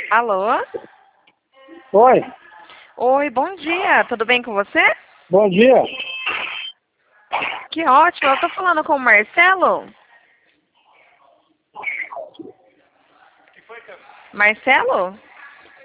Alô? Oi, Oi, bom dia. Tudo bem com você? bom dia. Que ótimo. Eu tô falando com o Marcelo? Marcelo?